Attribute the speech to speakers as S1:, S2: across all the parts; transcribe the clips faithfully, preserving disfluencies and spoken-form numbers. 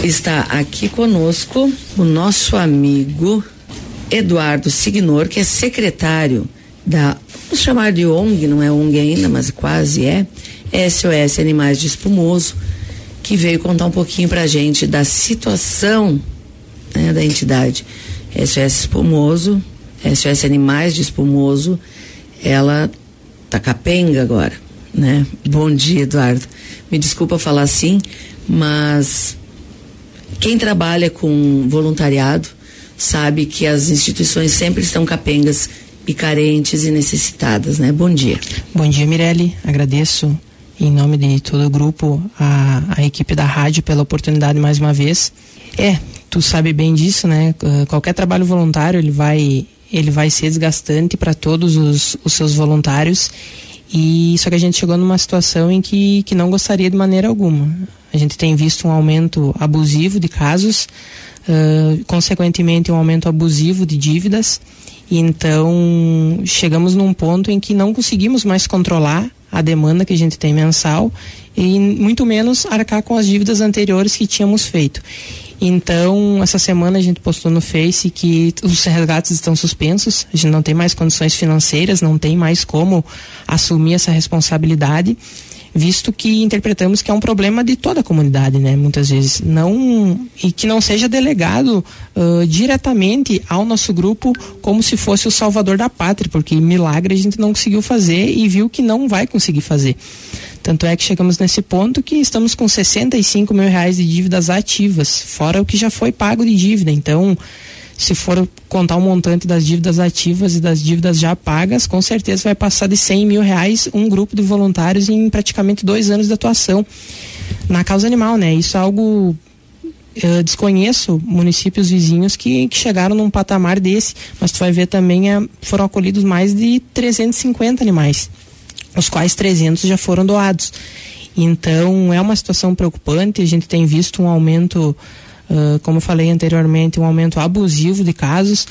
S1: Está aqui conosco o nosso amigo Eduardo Signor, que é secretário da, vamos chamar de O N G, não é O N G ainda, mas quase é, S O S Animais de Espumoso, que veio contar um pouquinho pra gente da situação, né, da entidade S O S Espumoso, S O S Animais de Espumoso. Ela tá capenga agora, né? Bom dia, Eduardo. Me desculpa falar assim, mas quem trabalha com voluntariado sabe que as instituições sempre estão capengas e carentes e necessitadas, né? Bom dia.
S2: Bom dia, Mirelle. Agradeço em nome de todo o grupo a, a equipe da rádio pela oportunidade mais uma vez. É, tu sabe bem disso, né? Uh, qualquer trabalho voluntário ele vai ele vai ser desgastante para todos os, os seus voluntários, e só que a gente chegou numa situação em que, que não gostaria de maneira alguma. A gente tem visto um aumento abusivo de casos, uh, consequentemente um aumento abusivo de dívidas, e então chegamos num ponto em que não conseguimos mais controlar a demanda que a gente tem mensal e muito menos arcar com as dívidas anteriores que tínhamos feito. Então, essa semana a gente postou no Face que os resgates estão suspensos, a gente não tem mais condições financeiras, não tem mais como assumir essa responsabilidade, visto que interpretamos que é um problema de toda a comunidade, né? Muitas vezes, não, e que não seja delegado uh, diretamente ao nosso grupo como se fosse o salvador da pátria, porque milagre a gente não conseguiu fazer e viu que não vai conseguir fazer. Tanto é que chegamos nesse ponto que estamos com sessenta e cinco mil reais de dívidas ativas, fora o que já foi pago de dívida. Então, se for contar o montante das dívidas ativas e das dívidas já pagas, com certeza vai passar de cem mil reais um grupo de voluntários em praticamente dois anos de atuação na causa animal, né? Isso é algo... Eu desconheço municípios vizinhos que, que chegaram num patamar desse, mas tu vai ver também é, foram acolhidos mais de trezentos e cinquenta animais, os quais trezentos já foram doados. Então é uma situação preocupante. A gente tem visto um aumento, uh, como eu falei anteriormente, um aumento abusivo de casos,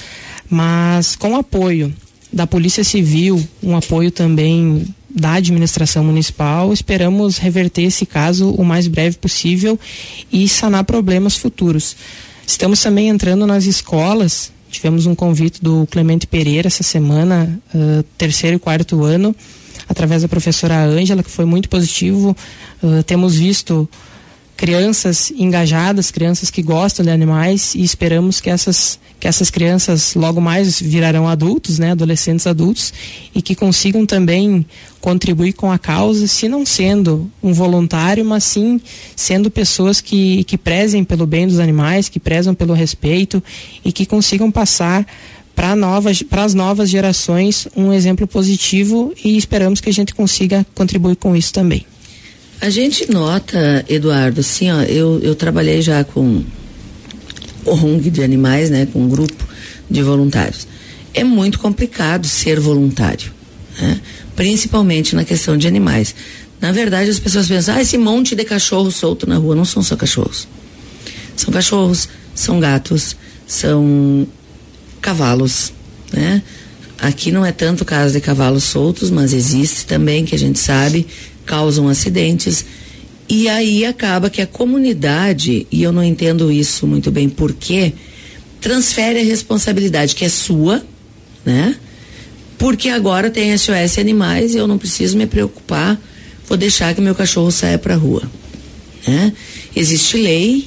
S2: mas com apoio da Polícia Civil, um apoio também da administração municipal, esperamos reverter esse caso o mais breve possível e sanar problemas futuros. Estamos também entrando nas escolas. Tivemos um convite do Clemente Pereira essa semana, uh, terceiro e quarto ano, através da professora Ângela, que foi muito positivo. Uh, temos visto crianças engajadas, crianças que gostam de animais, e esperamos que essas, que essas crianças logo mais virarão adultos, né, adolescentes adultos, e que consigam também contribuir com a causa, se não sendo um voluntário, mas sim sendo pessoas que, que prezem pelo bem dos animais, que prezam pelo respeito e que consigam passar para novas, para as novas gerações um exemplo positivo, e esperamos que a gente consiga contribuir com isso também.
S1: A gente nota, Eduardo, assim, ó, eu, eu trabalhei já com O N G de animais, né, com um grupo de voluntários. É muito complicado ser voluntário, né? Principalmente na questão de animais. Na verdade, as pessoas pensam, ah, esse monte de cachorro solto na rua. Não são só cachorros. São cachorros, são gatos, são cavalos, né? Aqui não é tanto o caso de cavalos soltos, mas existe também, que a gente sabe, causam acidentes, e aí acaba que a comunidade, e eu não entendo isso muito bem por quê, transfere a responsabilidade que é sua, né? Porque agora tem S O S Animais e eu não preciso me preocupar, vou deixar que meu cachorro saia pra rua, né? Existe lei,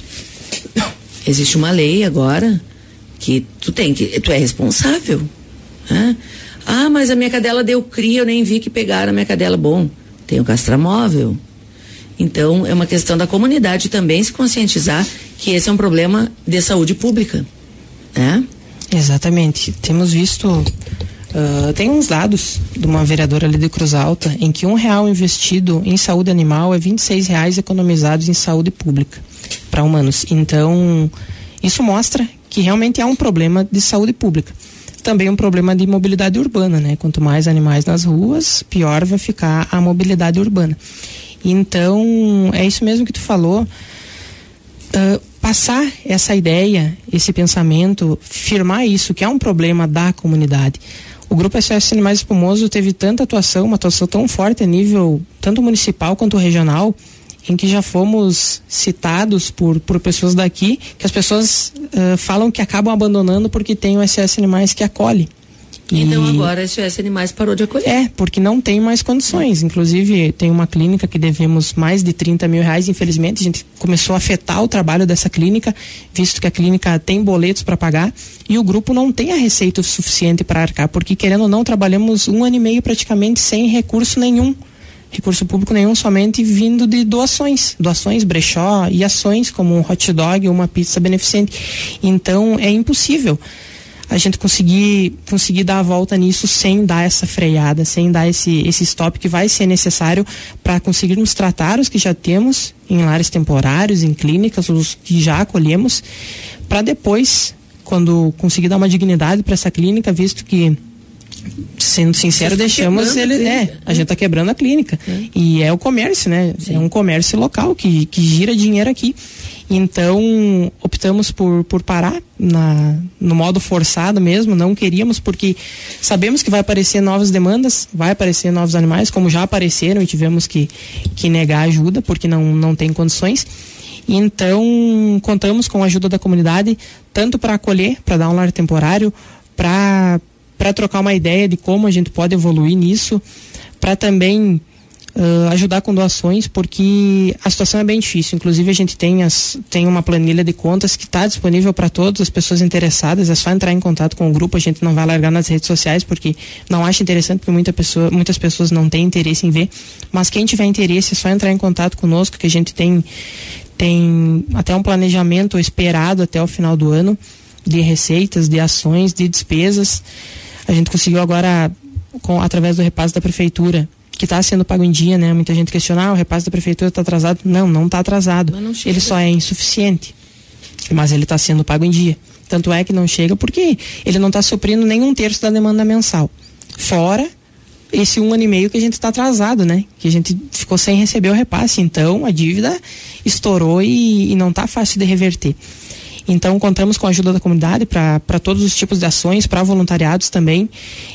S1: existe uma lei agora que tu tem que, tu é responsável, né? Ah, mas a minha cadela deu cria, eu nem vi que pegaram a minha cadela. Bom, tem o castramóvel. Então, é uma questão da comunidade também se conscientizar que esse é um problema de saúde pública, né?
S2: Exatamente. Temos visto, uh, tem uns dados de uma vereadora ali de Cruz Alta, em que um real investido em saúde animal é vinte e seis reais economizados em saúde pública para humanos. Então, isso mostra que realmente é um problema de saúde pública. Também um problema de mobilidade urbana, né? Quanto mais animais nas ruas, pior vai ficar a mobilidade urbana. Então, é isso mesmo que tu falou. Uh, passar essa ideia, esse pensamento, firmar isso, que é um problema da comunidade. O Grupo S O S Animais Espumoso teve tanta atuação, uma atuação tão forte a nível tanto municipal quanto regional, em que já fomos citados por, por pessoas daqui, que as pessoas uh, falam que acabam abandonando porque tem o S O S Animais que acolhe.
S1: Então
S2: e
S1: agora a S O S Animais parou de acolher.
S2: É, porque não tem mais condições. Inclusive tem uma clínica que devemos mais de trinta mil reais, infelizmente a gente começou a afetar o trabalho dessa clínica, visto que a clínica tem boletos para pagar e o grupo não tem a receita suficiente para arcar, porque querendo ou não trabalhamos um ano e meio praticamente sem recurso nenhum. Recurso público nenhum, somente vindo de doações, doações, brechó e ações como um hot dog ou uma pizza beneficente. Então é impossível a gente conseguir, conseguir dar a volta nisso sem dar essa freada, sem dar esse, esse stop que vai ser necessário para conseguirmos tratar os que já temos em lares temporários, em clínicas, os que já acolhemos, para depois, quando conseguir dar uma dignidade para essa clínica, visto que, sendo sincero, deixamos ele, é, a gente tá quebrando a clínica. É. E é o comércio, né? Sim. É um comércio local que, que gira dinheiro aqui. Então, optamos por, por parar na, no modo forçado mesmo, não queríamos, porque sabemos que vai aparecer novas demandas, vai aparecer novos animais, como já apareceram e tivemos que, que negar ajuda, porque não, não tem condições. Então, contamos com a ajuda da comunidade, tanto para acolher, para dar um lar temporário, para para trocar uma ideia de como a gente pode evoluir nisso, para também uh, ajudar com doações, porque a situação é bem difícil. Inclusive a gente tem, as, tem uma planilha de contas que está disponível para todas as pessoas interessadas, é só entrar em contato com o grupo, a gente não vai largar nas redes sociais, porque não acha interessante, porque muita pessoa, muitas pessoas não têm interesse em ver, mas quem tiver interesse é só entrar em contato conosco, que a gente tem, tem até um planejamento esperado até o final do ano, de receitas, de ações, de despesas. A gente conseguiu agora, com, através do repasse da prefeitura, que está sendo pago em dia, né? Muita gente questiona, ah, o repasse da prefeitura está atrasado. Não, não está atrasado. Não ele só é insuficiente, mas ele está sendo pago em dia. Tanto é que não chega porque ele não está suprindo nem um terço da demanda mensal. Fora esse um ano e meio que a gente está atrasado, né? Que a gente ficou sem receber o repasse. Então a dívida estourou e, e não está fácil de reverter. Então contamos com a ajuda da comunidade para todos os tipos de ações, para voluntariados também,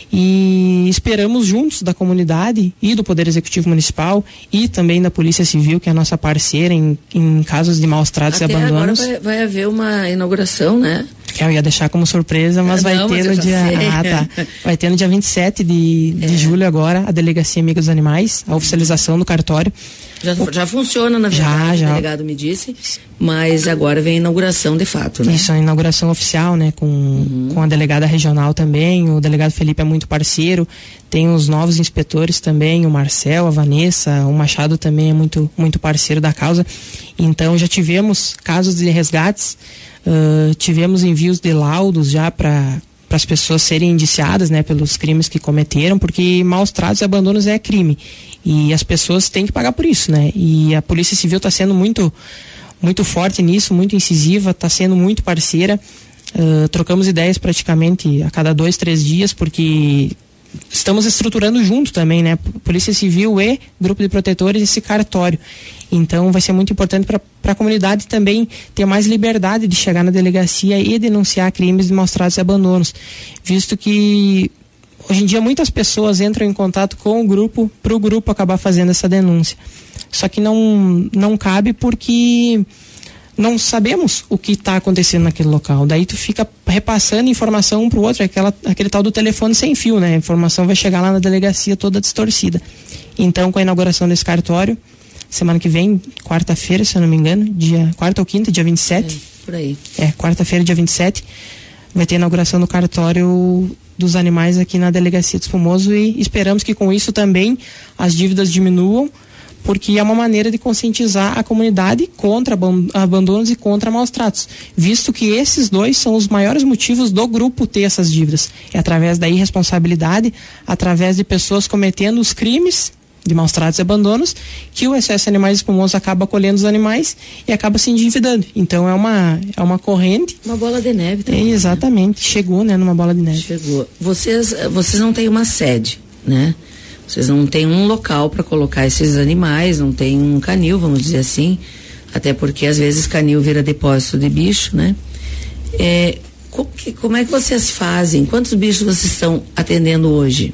S2: e esperamos juntos da comunidade e do Poder Executivo Municipal e também da Polícia Civil, que é a nossa parceira em, em casos de maus tratos
S1: Até
S2: e abandonos.
S1: Agora vai, vai haver uma inauguração, né?
S2: Que eu ia deixar como surpresa, mas
S1: ah,
S2: vai
S1: não,
S2: ter
S1: mas
S2: no dia ah, tá. Vai ter no dia vinte e sete de, de é. julho agora a Delegacia Amiga dos Animais, a oficialização do cartório.
S1: Já, já funciona, na verdade, já, já. O delegado me disse, mas agora vem a inauguração de fato, né?
S2: Isso, a inauguração oficial, né? Com, uhum. com a delegada regional também, o delegado Felipe é muito parceiro, tem os novos inspetores também, o Marcel, a Vanessa, o Machado também é muito, muito parceiro da causa. Então já tivemos casos de resgates, uh, tivemos envios de laudos já para para as pessoas serem indiciadas, né, pelos crimes que cometeram, porque maus tratos e abandonos é crime e as pessoas têm que pagar por isso, né? E a Polícia Civil está sendo muito muito forte nisso, muito incisiva, está sendo muito parceira. Uh, trocamos ideias praticamente a cada dois, três dias, porque estamos estruturando junto também, né? Polícia Civil e Grupo de Protetores, esse cartório. Então vai ser muito importante para a comunidade também ter mais liberdade de chegar na delegacia e denunciar crimes de maus tratos e abandonos, visto que hoje em dia muitas pessoas entram em contato com o grupo para o grupo acabar fazendo essa denúncia. Só que não, não cabe porque não sabemos o que está acontecendo naquele local. Daí tu fica repassando informação um para o outro, aquela, aquele tal do telefone sem fio, né? A informação vai chegar lá na delegacia toda distorcida. Então, com a inauguração desse cartório, semana que vem, quarta-feira, se eu não me engano, dia quarta ou quinta, dia vinte e sete.
S1: É, por aí.
S2: É, quarta-feira, dia vinte e sete, vai ter a inauguração do cartório dos animais aqui na Delegacia de Espumoso e esperamos que com isso também as dívidas diminuam, porque é uma maneira de conscientizar a comunidade contra abandonos e contra maus tratos, visto que esses dois são os maiores motivos do grupo ter essas dívidas. É através da irresponsabilidade, através de pessoas cometendo os crimes de maus tratos e abandonos, que o S O S Animais Espumosos acaba acolhendo os animais e acaba se endividando. Então é uma, é uma corrente.
S1: Uma bola de neve também.
S2: É, exatamente. Né? Chegou, né, numa bola de neve.
S1: Chegou. Vocês, vocês não têm uma sede, né? Vocês não têm um local para colocar esses animais, não tem um canil, vamos dizer assim, até porque às vezes canil vira depósito de bicho, né? É, como, que, como é que vocês fazem? Quantos bichos vocês estão atendendo hoje?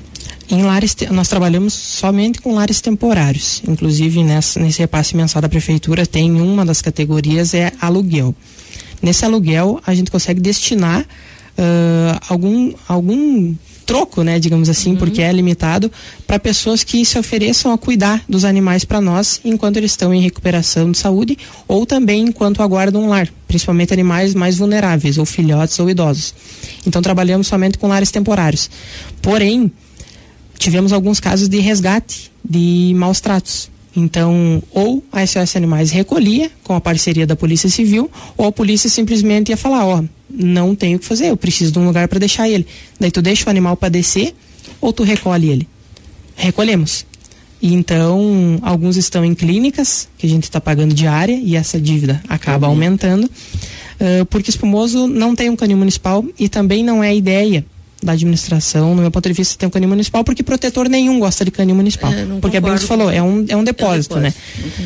S2: Em lares, nós trabalhamos somente com lares temporários. Inclusive, nessa, nesse repasse mensal da prefeitura, tem uma das categorias, é aluguel. Nesse aluguel, a gente consegue destinar uh, algum, algum troco, né, digamos assim, uhum. porque é limitado, para pessoas que se ofereçam a cuidar dos animais para nós enquanto eles estão em recuperação de saúde ou também enquanto aguardam um lar, principalmente animais mais vulneráveis, ou filhotes ou idosos. Então, trabalhamos somente com lares temporários. Porém, tivemos alguns casos de resgate de maus tratos. Então, ou a S O S Animais recolhia com a parceria da Polícia Civil, ou a polícia simplesmente ia falar, ó, não tenho o que fazer, eu preciso de um lugar para deixar ele. Daí tu deixa o animal padecer ou tu recolhe ele? Recolhemos. E então, alguns estão em clínicas, que a gente está pagando diária, e essa dívida acaba uhum. aumentando, uh, porque espumoso não tem um canil municipal e também não é a ideia da administração, no meu ponto de vista, tem um canil municipal, porque protetor nenhum gosta de canil municipal. É, porque, bem você falou, é um, é um depósito, é um depósito, né?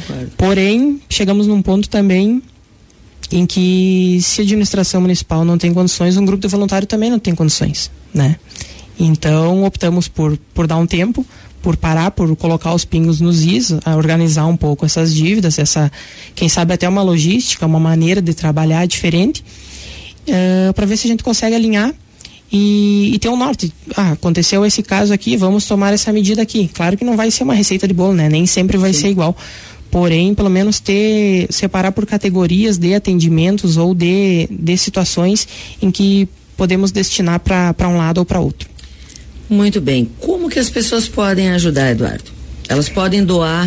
S2: Porém, chegamos num ponto também em que, se a administração municipal não tem condições, um grupo de voluntário também não tem condições, né? Então, optamos por, por dar um tempo, por parar, por colocar os pingos nos is, a organizar um pouco essas dívidas, essa, quem sabe até uma logística, uma maneira de trabalhar diferente, uh, para ver se a gente consegue alinhar E, e ter um norte. Ah, aconteceu esse caso aqui, vamos tomar essa medida aqui. Claro que não vai ser uma receita de bolo, né? Nem sempre vai Sim. ser igual. Porém, pelo menos ter, separar por categorias de atendimentos ou de, de situações em que podemos destinar para um lado ou para outro.
S1: Muito bem. Como que as pessoas podem ajudar, Eduardo? Elas podem doar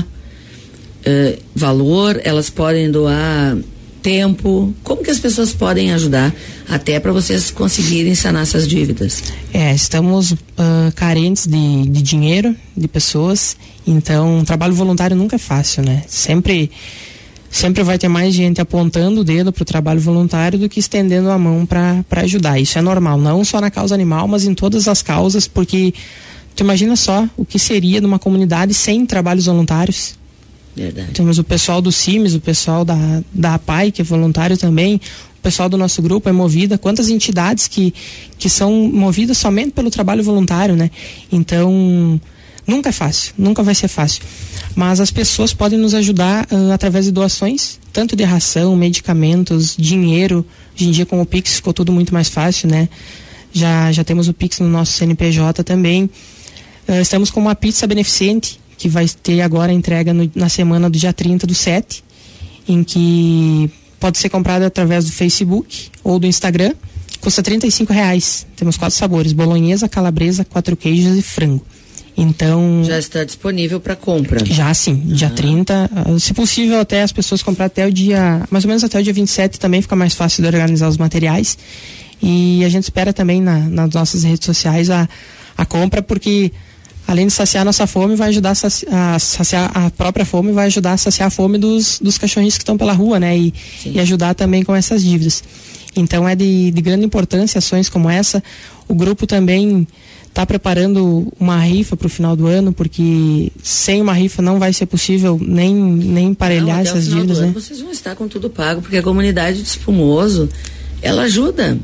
S1: uh, valor, elas podem doar tempo. Como que as pessoas podem ajudar até para vocês conseguirem sanar essas dívidas? É,
S2: estamos uh, carentes de, de dinheiro, de pessoas, então um trabalho voluntário nunca é fácil, né? Sempre, sempre vai ter mais gente apontando o dedo para o trabalho voluntário do que estendendo a mão para ajudar. Isso é normal, não só na causa animal, mas em todas as causas, porque tu imagina só o que seria numa comunidade sem trabalhos voluntários.
S1: Verdade.
S2: Temos o pessoal do CIMES, o pessoal da, da A P A I, que é voluntário também, o pessoal do nosso grupo é Movida, quantas entidades que, que são movidas somente pelo trabalho voluntário, né? Então, nunca é fácil, nunca vai ser fácil. Mas as pessoas podem nos ajudar uh, através de doações, tanto de ração, medicamentos, dinheiro. Hoje em dia com o Pix ficou tudo muito mais fácil, né? Já, já temos o Pix no nosso C N P J também. Uh, estamos com uma pizza beneficente, que vai ter agora a entrega no, na semana do dia trinta do sete, em que pode ser comprada através do Facebook ou do Instagram, custa trinta e cinco reais. Temos quatro sabores: bolonhesa, calabresa, quatro queijos e frango. Então,
S1: já está disponível para compra?
S2: Já sim, dia ah. trinta, se possível até as pessoas comprar até o dia, mais ou menos até o dia vinte e sete, também fica mais fácil de organizar os materiais. E a gente espera também na, nas nossas redes sociais a, a compra, porque além de saciar a nossa fome, vai ajudar a saciar, a saciar a própria fome, vai ajudar a saciar a fome dos, dos cachorrinhos que estão pela rua, né? E, e ajudar também com essas dívidas. Então é de, de grande importância ações como essa. O grupo também está preparando uma rifa para o final do ano, porque sem uma rifa não vai ser possível nem, nem emparelhar não, essas dívidas, né?
S1: Vocês vão estar com tudo pago, porque a comunidade de Espumoso, ela ajuda.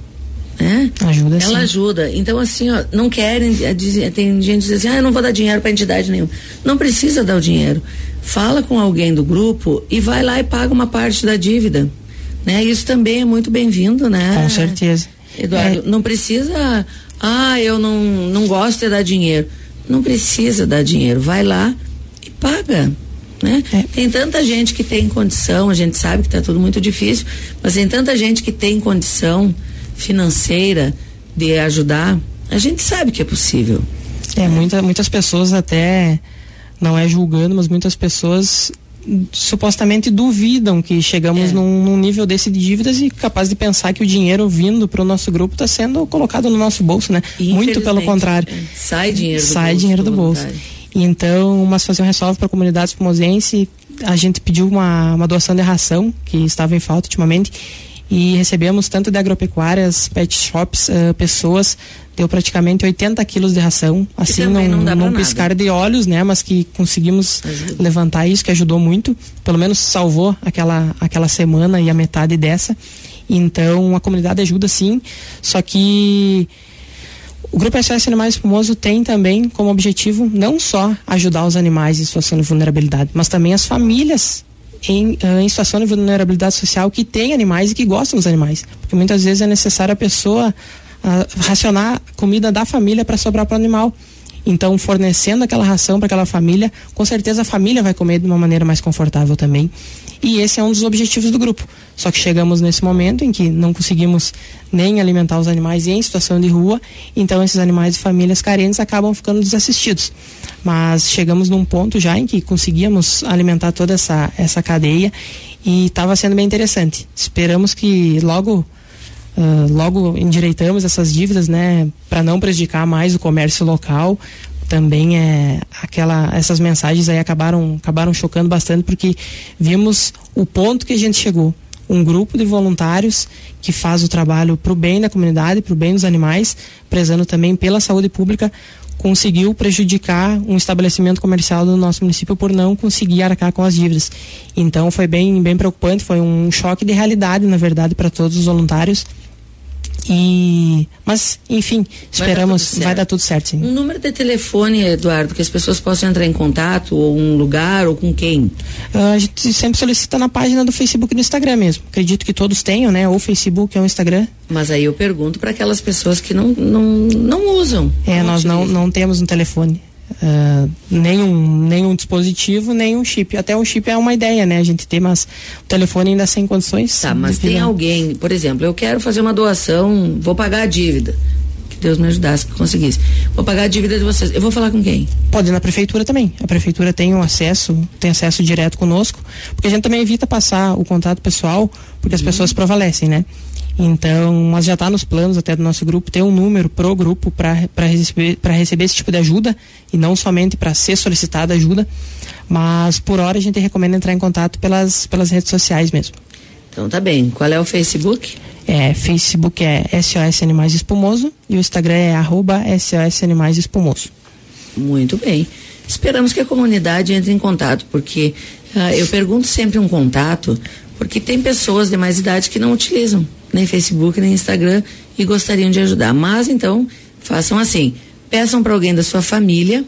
S1: É?
S2: Ajuda,
S1: ela
S2: sim.
S1: ajuda. Então, assim, ó, não querem, tem gente que diz assim, ah, eu não vou dar dinheiro para entidade nenhuma. Não precisa dar o dinheiro. Fala com alguém do grupo e vai lá e paga uma parte da dívida, né? Isso também é muito bem-vindo, né?
S2: Com certeza.
S1: Eduardo, é... não precisa, ah, eu não, não gosto de dar dinheiro. Não precisa dar dinheiro. Vai lá e paga. Né? É. Tem tanta gente que tem condição, a gente sabe que está tudo muito difícil, mas tem tanta gente que tem condição financeira de ajudar, a gente sabe que é possível.
S2: É, é. Muita, muitas pessoas até, não é julgando, mas muitas pessoas supostamente duvidam que chegamos é. num, num nível desse de dívidas e capaz de pensar que o dinheiro vindo para o nosso grupo está sendo colocado no nosso bolso, né? Muito pelo contrário.
S1: É. Sai dinheiro do
S2: Sai
S1: bolso.
S2: dinheiro do bolso. Então, mas fazer um ressalve para a comunidade espumosense, a gente pediu uma, uma doação de ração que estava em falta ultimamente e recebemos tanto de agropecuárias, pet shops, uh, pessoas, deu praticamente oitenta quilos de ração, assim, num, num piscar de olhos, né, mas que conseguimos Ajuda. levantar isso, que ajudou muito, pelo menos salvou aquela, aquela semana e a metade dessa. Então a comunidade ajuda sim, só que O Grupo S O S Animais Espumoso tem também como objetivo não só ajudar os animais em situação de vulnerabilidade, mas também as famílias em, uh, em situação de vulnerabilidade social que têm animais e que gostam dos animais. Porque muitas vezes é necessário a pessoa uh, racionar comida da família para sobrar para o animal. Então, fornecendo aquela ração para aquela família, com certeza a família vai comer de uma maneira mais confortável também. E esse é um dos objetivos do grupo. Só que chegamos nesse momento em que não conseguimos nem alimentar os animais em situação de rua, então esses animais de famílias carentes acabam ficando desassistidos. Mas chegamos num ponto já em que conseguíamos alimentar toda essa, essa cadeia e estava sendo bem interessante. Esperamos que logo Uh, logo endireitamos essas dívidas, né, para não prejudicar mais o comércio local. Também é aquela, essas mensagens aí acabaram, acabaram chocando bastante, porque vimos o ponto que a gente chegou. Um grupo de voluntários que faz o trabalho para o bem da comunidade, para o bem dos animais, prezando também pela saúde pública, conseguiu prejudicar um estabelecimento comercial do nosso município por não conseguir arcar com as dívidas. Então foi bem, bem preocupante, foi um choque de realidade, na verdade, para todos os voluntários. E, mas, enfim, esperamos, vai dar, vai dar tudo certo, sim.
S1: Um número de telefone, Eduardo, que as pessoas possam entrar em contato, ou um lugar, ou com quem?
S2: Uh, a gente sempre solicita na página do Facebook e do Instagram mesmo. Acredito que todos tenham, né? Ou Facebook ou Instagram.
S1: Mas aí eu pergunto para aquelas pessoas que não, não, não usam.
S2: É, nós não, não temos um telefone. Uh, nenhum, nenhum dispositivo, nenhum chip. Até um chip é uma ideia, né? A gente tem, mas o telefone ainda sem condições.
S1: Tá, mas tem alguém, por exemplo, eu quero fazer uma doação, vou pagar a dívida. Que Deus me ajudasse, que conseguisse. Vou pagar a dívida de vocês. Eu vou falar com quem?
S2: Pode ir na prefeitura também. A prefeitura tem um acesso, tem acesso direto conosco, porque a gente também evita passar o contato pessoal, porque as uhum. pessoas prevalecem, né? Então, mas já está nos planos até do nosso grupo ter um número pro grupo para receber, para receber esse tipo de ajuda e não somente para ser solicitada ajuda, mas por hora a gente recomenda entrar em contato pelas, pelas redes sociais mesmo.
S1: Então tá bem. Qual é o Facebook?
S2: É, Facebook é S O S Animais Espumoso e o Instagram é arroba S O S Animais Espumoso.
S1: Muito bem. Esperamos que a comunidade entre em contato, porque uh, eu pergunto sempre um contato, porque tem pessoas de mais idade que não utilizam nem Facebook, nem Instagram e gostariam de ajudar. Mas então, façam assim, peçam para alguém da sua família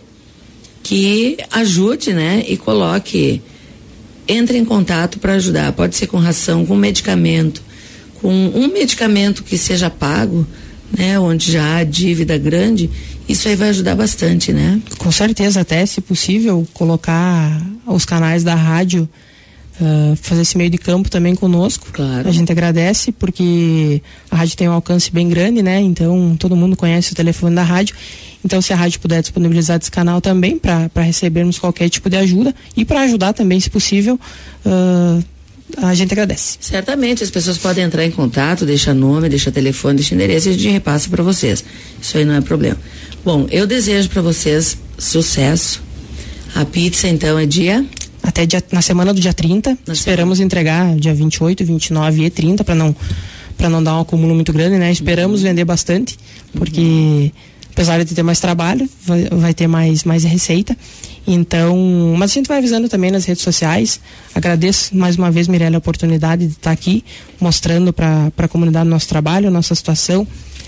S1: que ajude, né? E coloque, entre em contato para ajudar. Pode ser com ração, com medicamento, com um medicamento que seja pago, né? Onde já há dívida grande, isso aí vai ajudar bastante, né?
S2: Com certeza, até se possível, colocar os canais da rádio, Uh, fazer esse meio de campo também conosco.
S1: Claro.
S2: A gente agradece porque a rádio tem um alcance bem grande, né? Então todo mundo conhece o telefone da rádio. Então se a rádio puder disponibilizar esse canal também para recebermos qualquer tipo de ajuda e para ajudar também, se possível, uh, a gente agradece.
S1: Certamente as pessoas podem entrar em contato, deixar nome, deixar telefone, deixar endereço e a gente repassa para vocês. Isso aí não é problema. Bom, eu desejo para vocês sucesso. A pizza então é dia...
S2: Até dia, na semana do dia trinta, na esperamos semana. entregar dia vinte e oito, vinte e nove e trinta para não para não dar um acúmulo muito grande, né? Esperamos uhum. vender bastante, porque uhum. apesar de ter mais trabalho, vai, vai ter mais mais receita. Então, mas a gente vai avisando também nas redes sociais. Agradeço mais uma vez, Mirella, a oportunidade de estar aqui mostrando para para a comunidade o nosso trabalho, a nossa situação,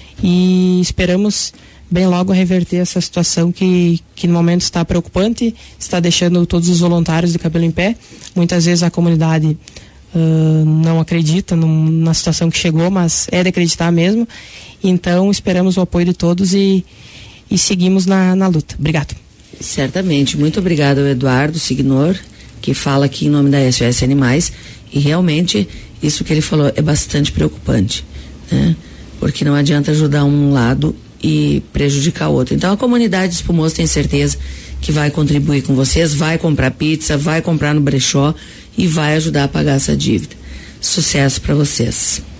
S2: e esperamos bem logo reverter essa situação que, que no momento está preocupante, está deixando todos os voluntários de cabelo em pé. Muitas vezes a comunidade uh, não acredita num, na situação que chegou, mas é de acreditar mesmo. Então esperamos o apoio de todos e, e seguimos na, na luta. Obrigado.
S1: Certamente. Muito obrigado ao Eduardo Signor, que fala aqui em nome da S O S Animais, e realmente isso que ele falou é bastante preocupante, né? Porque não adianta ajudar um lado e prejudicar o outro. Então a comunidade Espumoso tem certeza que vai contribuir com vocês, vai comprar pizza, vai comprar no brechó e vai ajudar a pagar essa dívida. Sucesso para vocês.